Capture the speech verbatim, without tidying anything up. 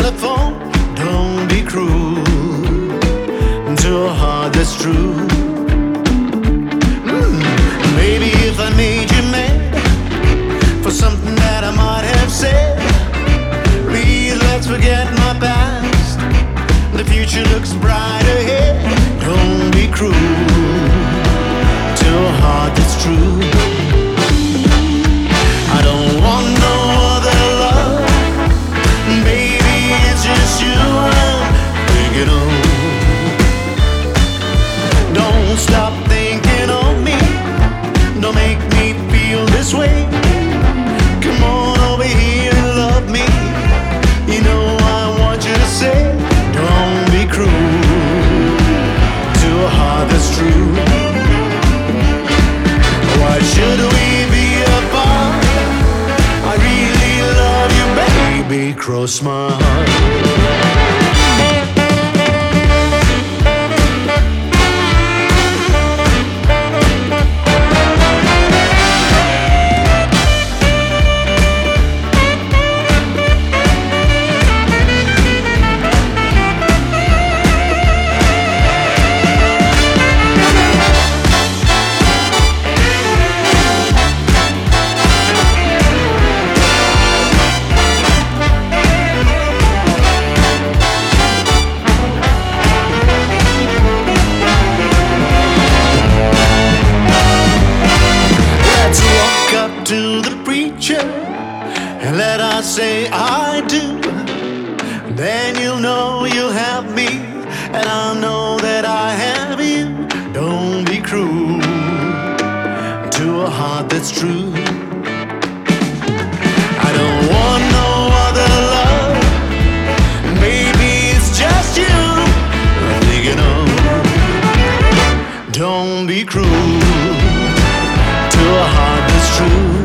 telephone. Don't be cruel to a heart that's true. Mm. Maybe if I made you mad for something that I might have said, please let's forget my past. The future looks bright ahead. Don't be cruel to a heart that's true. I don't want no other love, baby, it's just you I'm thinking of. Don't stop thinking of me, don't make me feel this way. Come on over here and love me, you know I want you to say, don't be cruel to a heart that's true. Why should we be apart? I really love you, baby, cross my heart. To the preacher and let us say I do, then you'll know you'll have me, and I'll know that I have you. Don't be cruel to a heart that's true. I don't want no other love, maybe it's just you I'm thinking of. Don't be cruel to a heart that's true.